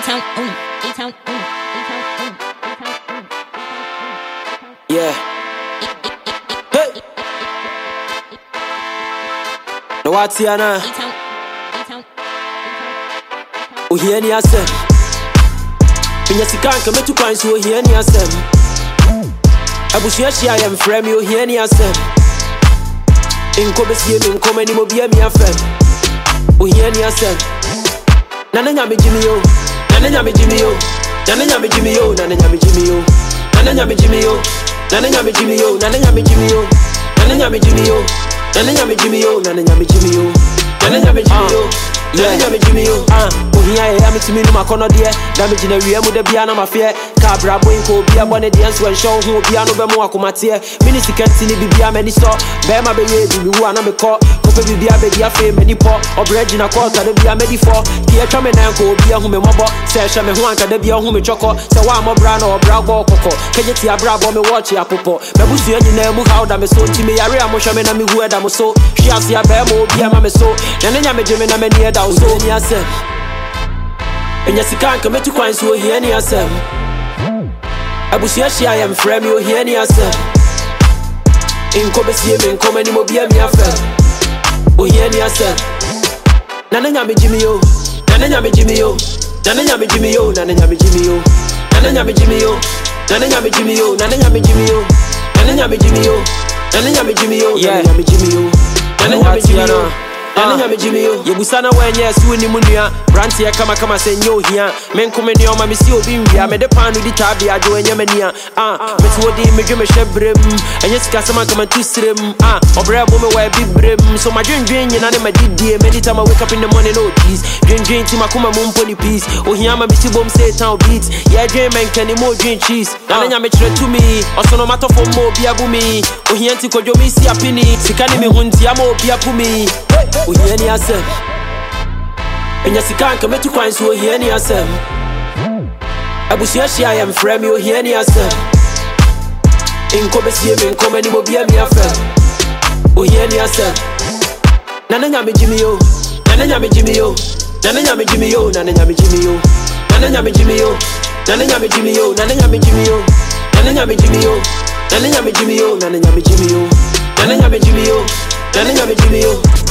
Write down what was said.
Yeah. Hey. No what's here now? Oh here ni asem. Pinya sikan ka metu kwan so here ni asem. Abushia shia yam frame yo here ni asem. Inko besie me nko mani mo bia mi afem. Oh here ni asem. Nana nyame Jimmy yo. Nana nyame Jimmy yo. Nana nyame Jimmy yo. Nana nyame Jimmy yo. Nana nyame Jimmy yo. Nana nyame Jimmy yo. Nana nyame Jimmy yo. Nana nyame Jimmy yo. Nana nyame Jimmy yo. Nana nyame Jimmy yo. Nana nyame Jimmy yo. Nana nyame Jimmy yo. Ohia ya me timi no makono de. Damage na wie mu de bia na mafie. Ka bra boy ko bia bone de enso en show hu bia no be mu akomate. Mini sikati ni bibia mani so. Be ma be ye di mi wu ana me ko. Ko pe bibia be dia fe mani po. Obreji na ko ta de bia medi fo. Ki e twa me na ko bia hu me mobo. Se hwe me hu anka de bia hu me choko. Se wa mo bra na obra go kokko. Kenye ti abra bo me watch ya popo. Me busu enyi na mu how da me so ti me yare a mo hwe me na me hu eda mo so. Hwe ase aba mo bia ma me so. Nene nya me jeme na me ni eda so ni asem. Pinya sikan ka metu kwan so here ni asem. Abusia shia yam frame yo here ni asem. Inko besie me nko mani mo bia mi afem. Oh here ni asem. Nana nyame Jimmy yo. Nana nyame Jimmy yo. Nana nyame Jimmy yo. Nana nyame Jimmy yo. Nana nyame Jimmy yo. Nana nyame Jimmy yo. Nana nyame Jimmy yo. Nana nyame Jimmy yo. Nana nyame Jimmy yo. Nana nyame Jimmy yo. Nana nyame Jimmy yo. Nana nyame Jimmy yo. Yebusana wenye su ni munua. Branti ya kama senyo hia. Menkome ni oma misi obi nwia. Me de panu di tabi ajo enye mania. Meti wodi medwe me hwebrem. Enye sika sama kama tusrem. Obre bo me wa bibrem. So my dwen nyina ne madidie. Many time I wake up in the morning no tease. Dwen ti makoma mumpo ni peace. Ohia ma misi bom say town beats. Yeah dwen menkani mo dwen cheese. Nana nyame kire to me. Osono mato fo mo bia bu me. Ohia ti kodwo me si apini. Sika ni me hunti ama obi apu me. Oh here ni asem. Pinya sikan ka metu kwan so here ni asem. Abusia shia yam frame yo here ni asem. Inko besie me nko mani mo bia mi afem. Oh here ni asem. Nana nyame Jimmy yo. Nana nyame Jimmy yo. Nana nyame Jimmy yo. Nana nyame Jimmy yo. Nana nyame Jimmy yo. Nana nyame Jimmy yo. Nana nyame Jimmy yo. Nana nyame Jimmy yo. Nana nyame Jimmy yo. Nana nyame Jimmy yo. Nana nyame Jimmy yo. Nana nyame Jimmy yo.